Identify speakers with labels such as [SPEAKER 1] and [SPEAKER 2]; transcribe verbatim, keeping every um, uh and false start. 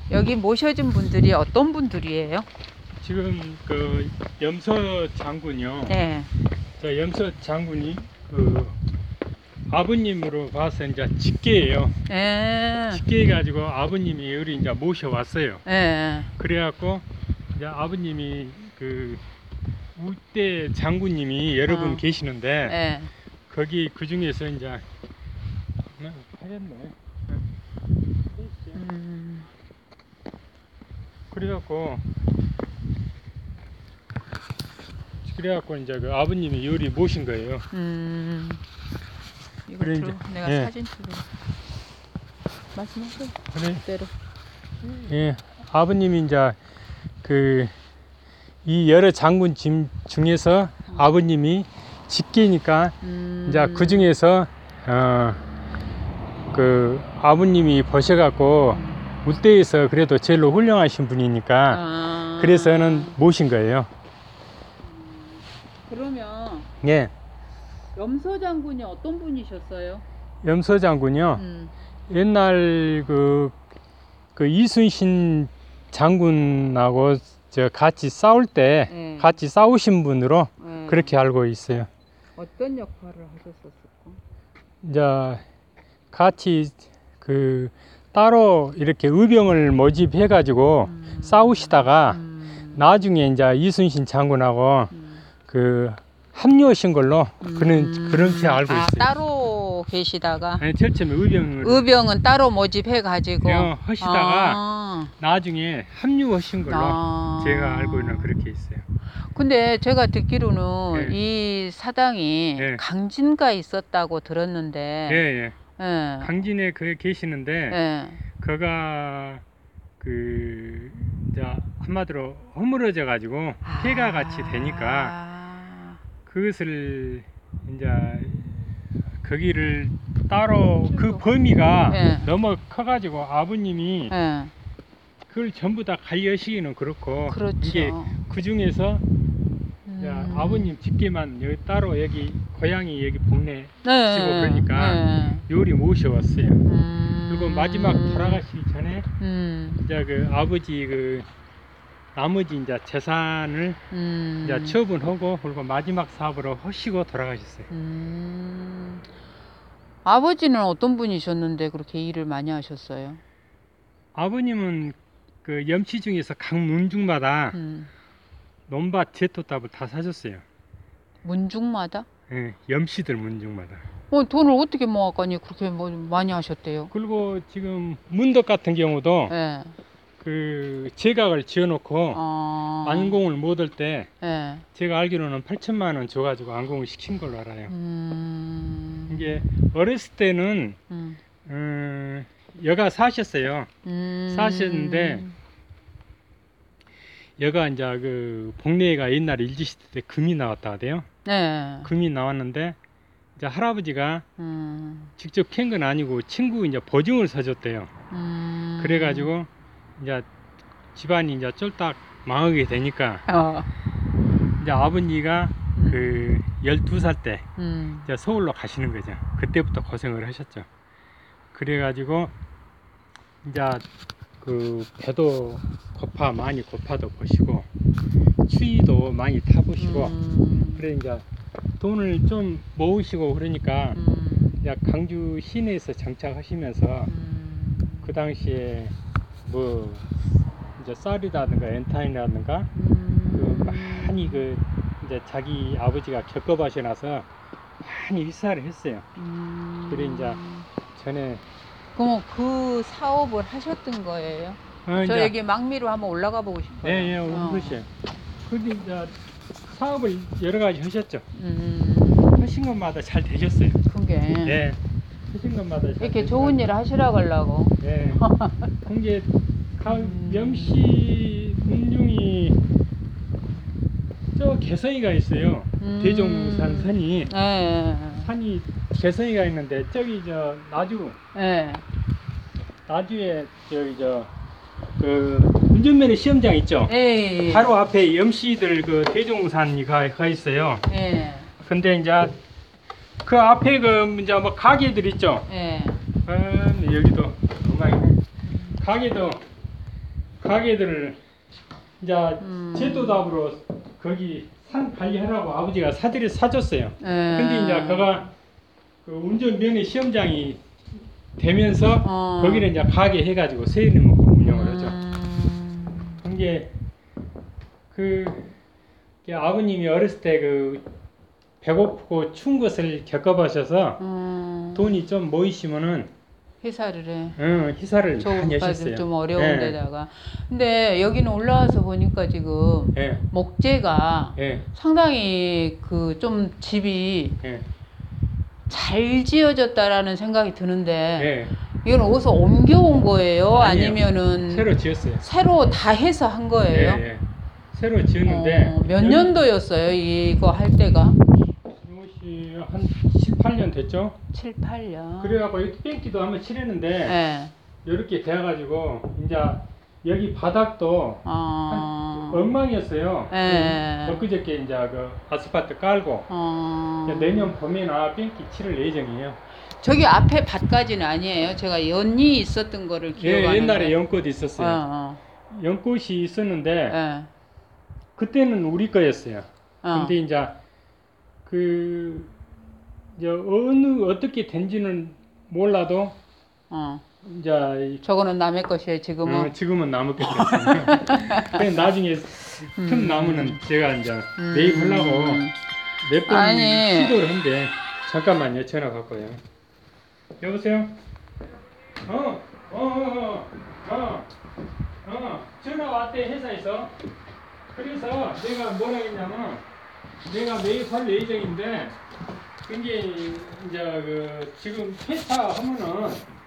[SPEAKER 1] 여기 모셔진 분들이 어떤 분들이에요?
[SPEAKER 2] 지금 그 염서 장군이요.
[SPEAKER 1] 네.
[SPEAKER 2] 자, 염서 장군이 그 아버님으로 봐서 이제 직계예요.
[SPEAKER 1] 예.
[SPEAKER 2] 직계 가지고 아버님이 여기 이제 모셔왔어요.
[SPEAKER 1] 예.
[SPEAKER 2] 그래갖고 이제 아버님이 그 우대 장군님이 여러 분
[SPEAKER 1] 어.
[SPEAKER 2] 계시는데
[SPEAKER 1] 예.
[SPEAKER 2] 거기 그 중에서 이제 하겠네.
[SPEAKER 1] 음.
[SPEAKER 2] 그래갖고 그래갖고 이제 그 아버님이 요리 모신 거예요.
[SPEAKER 1] 음. 이거
[SPEAKER 2] 그래,
[SPEAKER 1] 들어,
[SPEAKER 2] 이제,
[SPEAKER 1] 내가
[SPEAKER 2] 예.
[SPEAKER 1] 사진 찍어. 말씀하세요.
[SPEAKER 2] 그래.
[SPEAKER 1] 그대로.
[SPEAKER 2] 예, 아버님이 이제 그 이 여러 장군 짐 중에서 아버님이 직계니까
[SPEAKER 1] 음.
[SPEAKER 2] 이제 그 중에서 어 그 아버님이 보셔갖고 우대에서 그래도 제일로 훌륭하신 분이니까
[SPEAKER 1] 아.
[SPEAKER 2] 그래서는 모신 거예요.
[SPEAKER 1] 그러면
[SPEAKER 2] 예,
[SPEAKER 1] 염소 장군이 어떤 분이셨어요?
[SPEAKER 2] 염서 장군요.
[SPEAKER 1] 음.
[SPEAKER 2] 옛날 그, 그 이순신 장군하고 저 같이 싸울 때
[SPEAKER 1] 네.
[SPEAKER 2] 같이 싸우신 분으로
[SPEAKER 1] 네.
[SPEAKER 2] 그렇게 알고 있어요.
[SPEAKER 1] 어떤 역할을 하셨었을까?
[SPEAKER 2] 이제 같이 그 따로 이렇게 의병을 모집해 가지고
[SPEAKER 1] 음.
[SPEAKER 2] 싸우시다가
[SPEAKER 1] 음.
[SPEAKER 2] 나중에 이제 이순신 장군하고
[SPEAKER 1] 음.
[SPEAKER 2] 그 합류하신 걸로 그런
[SPEAKER 1] 음.
[SPEAKER 2] 그렇게 알고
[SPEAKER 1] 아,
[SPEAKER 2] 있어요.
[SPEAKER 1] 따로 계시다가
[SPEAKER 2] 아니, 제일 처음에 의병을
[SPEAKER 1] 의병은 따로 모집해 가지고
[SPEAKER 2] 어, 하시다가
[SPEAKER 1] 아.
[SPEAKER 2] 나중에 합류하신 걸로
[SPEAKER 1] 아.
[SPEAKER 2] 제가 알고 있는 그렇게 있어요.
[SPEAKER 1] 근데 제가 듣기로는
[SPEAKER 2] 네.
[SPEAKER 1] 이 사당이
[SPEAKER 2] 네.
[SPEAKER 1] 강진가 있었다고 들었는데
[SPEAKER 2] 예, 예.
[SPEAKER 1] 예.
[SPEAKER 2] 강진에 그 계시는데
[SPEAKER 1] 예.
[SPEAKER 2] 그가 그 이제 한마디로 허물어져 가지고 폐가 같이 되니까
[SPEAKER 1] 아.
[SPEAKER 2] 그것을 이제 거기를 따로 그 범위가
[SPEAKER 1] 예.
[SPEAKER 2] 너무 커가지고 아버님이
[SPEAKER 1] 예.
[SPEAKER 2] 그걸 전부 다 관리하시기는 그렇고
[SPEAKER 1] 그렇죠.
[SPEAKER 2] 이게 그 중에서
[SPEAKER 1] 음.
[SPEAKER 2] 야, 아버님 집게만 여기 따로 여기 고향이 여기 복내
[SPEAKER 1] 네.
[SPEAKER 2] 시고 그러니까
[SPEAKER 1] 네.
[SPEAKER 2] 요리 모셔왔어요.
[SPEAKER 1] 음.
[SPEAKER 2] 그리고 마지막 돌아가시기 전에
[SPEAKER 1] 음.
[SPEAKER 2] 이제 그 아버지 그 나머지 이제 재산을
[SPEAKER 1] 음.
[SPEAKER 2] 이제 처분하고 그리고 마지막 사업으로 하시고 돌아가셨어요.
[SPEAKER 1] 음. 아버지는 어떤 분이셨는데 그렇게 일을 많이 하셨어요?
[SPEAKER 2] 아버님은 그 염치 중에서 각 문중마다
[SPEAKER 1] 음.
[SPEAKER 2] 논밭 제토답을 다 사줬어요.
[SPEAKER 1] 문중마다?
[SPEAKER 2] 예, 염치들 문중마다.
[SPEAKER 1] 어, 돈을 어떻게 모았거니 그렇게 뭐 많이 하셨대요?
[SPEAKER 2] 그리고 지금 문덕 같은 경우도
[SPEAKER 1] 예.
[SPEAKER 2] 그 제각을 지어놓고
[SPEAKER 1] 아.
[SPEAKER 2] 안공을 못 할 때
[SPEAKER 1] 예.
[SPEAKER 2] 제가 알기로는 팔천만 원 줘가지고 안공을 시킨 걸로 알아요.
[SPEAKER 1] 음.
[SPEAKER 2] 이게 어렸을 때는
[SPEAKER 1] 음.
[SPEAKER 2] 음, 여가 사셨어요.
[SPEAKER 1] 음.
[SPEAKER 2] 사셨는데 여가 이제 그 복례가 옛날 일제시대 때 금이 나왔다 하대요.
[SPEAKER 1] 네.
[SPEAKER 2] 금이 나왔는데 이제 할아버지가
[SPEAKER 1] 음.
[SPEAKER 2] 직접 캔 건 아니고 친구 이제 보증을 사줬대요.
[SPEAKER 1] 음.
[SPEAKER 2] 그래가지고 이제 집안이 이제 쫄딱 망하게 되니까
[SPEAKER 1] 어.
[SPEAKER 2] 이제 아버지가
[SPEAKER 1] 음.
[SPEAKER 2] 그 열두 살 때
[SPEAKER 1] 음.
[SPEAKER 2] 이제 서울로 가시는 거죠. 그때부터 고생을 하셨죠. 그래가지고 이제 그 배도 고파 많이 고파도 보시고 추위도 많이 타보시고
[SPEAKER 1] 음.
[SPEAKER 2] 그래 이제 돈을 좀 모으시고 그러니까
[SPEAKER 1] 음.
[SPEAKER 2] 이제 강주 시내에서 정착하시면서
[SPEAKER 1] 음.
[SPEAKER 2] 그 당시에 뭐 이제 쌀이라든가 엔탄이라든가
[SPEAKER 1] 음.
[SPEAKER 2] 그 많이 그 이제 자기 아버지가 겪어봐셔나서 많이 일사를 했어요.
[SPEAKER 1] 음.
[SPEAKER 2] 그래 이제 전에
[SPEAKER 1] 그럼 그 사업을 하셨던 거예요?
[SPEAKER 2] 어,
[SPEAKER 1] 저
[SPEAKER 2] 이제
[SPEAKER 1] 여기 막미로 한번 올라가 보고 싶어요.
[SPEAKER 2] 예, 예,
[SPEAKER 1] 어.
[SPEAKER 2] 그렇지. 근데 이제 사업을 여러 가지 하셨죠.
[SPEAKER 1] 음.
[SPEAKER 2] 하신 것마다 잘 되셨어요.
[SPEAKER 1] 그게
[SPEAKER 2] 예. 하신 것마다 잘
[SPEAKER 1] 이렇게
[SPEAKER 2] 되셔가지고.
[SPEAKER 1] 좋은 일 하시라고 하려고.
[SPEAKER 2] 예. 이게 가-
[SPEAKER 1] 음.
[SPEAKER 2] 염시 문중이 저 개성이가 있어요.
[SPEAKER 1] 음.
[SPEAKER 2] 대종산 산이
[SPEAKER 1] 예.
[SPEAKER 2] 산이 개성이가 있는데 저기 저 나주
[SPEAKER 1] 예.
[SPEAKER 2] 나주에 저기 저 그 운전면허 시험장 있죠.
[SPEAKER 1] 예.
[SPEAKER 2] 바로 앞에 염시들 그 대종산이 가, 가 있어요.
[SPEAKER 1] 예.
[SPEAKER 2] 근데 이제 그 앞에 그 이제 뭐 가게들 있죠.
[SPEAKER 1] 예.
[SPEAKER 2] 음, 여기도 엉망이네. 가게도 가게들을 이제
[SPEAKER 1] 음.
[SPEAKER 2] 제도답으로 거기 산 관리하라고 아버지가 사들이 사줬어요.
[SPEAKER 1] 예.
[SPEAKER 2] 근데 이제 그가 그 운전 면허 시험장이 되면서
[SPEAKER 1] 어.
[SPEAKER 2] 거기는 이제 가게 해가지고 세일을 먹고 운영을 하죠.
[SPEAKER 1] 음.
[SPEAKER 2] 그게 그 이게 아버님이 어렸을 때 그 배고프고 추운 것을 겪어보셔서
[SPEAKER 1] 음.
[SPEAKER 2] 돈이 좀 모이시면은
[SPEAKER 1] 회사를 해.
[SPEAKER 2] 응, 희사를 많이
[SPEAKER 1] 저까지
[SPEAKER 2] 하셨어요.
[SPEAKER 1] 좀 어려운
[SPEAKER 2] 예.
[SPEAKER 1] 데다가. 근데 여기는 올라와서 보니까 지금
[SPEAKER 2] 예,
[SPEAKER 1] 목재가
[SPEAKER 2] 예,
[SPEAKER 1] 상당히 그 좀 집이
[SPEAKER 2] 예,
[SPEAKER 1] 잘 지어졌다라는 생각이 드는데
[SPEAKER 2] 예.
[SPEAKER 1] 이건 어디서 옮겨온 거예요?
[SPEAKER 2] 아니에요.
[SPEAKER 1] 아니면은
[SPEAKER 2] 새로 지었어요.
[SPEAKER 1] 새로 다 해서 한 거예요?
[SPEAKER 2] 예, 예. 새로 지었는데
[SPEAKER 1] 어, 몇
[SPEAKER 2] 여기-
[SPEAKER 1] 년도였어요? 이거 할 때가?
[SPEAKER 2] 이것이 한 십팔 년 됐죠?
[SPEAKER 1] 칠, 팔 년.
[SPEAKER 2] 그래갖고 여기 뺑기도 한번 칠했는데
[SPEAKER 1] 예.
[SPEAKER 2] 이렇게 돼가지고 이제 여기 바닥도
[SPEAKER 1] 어.
[SPEAKER 2] 엉망이었어요.
[SPEAKER 1] 예.
[SPEAKER 2] 그 엊그저께 이제 그 아스팔트 깔고
[SPEAKER 1] 어.
[SPEAKER 2] 이제 내년 봄에나 뺑기 칠을 예정이에요.
[SPEAKER 1] 저기 앞에 밭까지는 아니에요. 제가 연이 있었던 거를
[SPEAKER 2] 예,
[SPEAKER 1] 기억하는데.
[SPEAKER 2] 옛날에 연꽃이 있었어요.
[SPEAKER 1] 어,
[SPEAKER 2] 연꽃이 있었는데
[SPEAKER 1] 어. 예.
[SPEAKER 2] 그때는 우리 거였어요.
[SPEAKER 1] 어.
[SPEAKER 2] 근데 이제 그 이제 어느 어떻게 된지는 몰라도
[SPEAKER 1] 어.
[SPEAKER 2] 이제
[SPEAKER 1] 저거는 남의 것이에요, 지금은.
[SPEAKER 2] 어, 지금은 나무 끝이 없어요. 그냥 나중에 틈 나무는 제가 이제
[SPEAKER 1] 음.
[SPEAKER 2] 매입하려고 몇 번
[SPEAKER 1] 아니.
[SPEAKER 2] 시도를 했는데 잠깐만요, 전화 바꿔요. 여보세요? 어, 어, 어, 어, 어, 어, 전화 왔대 회사에서. 그래서 내가 뭐라 했냐면 내가 매입할 예정인데 이게 이제 그 지금 회차 하면은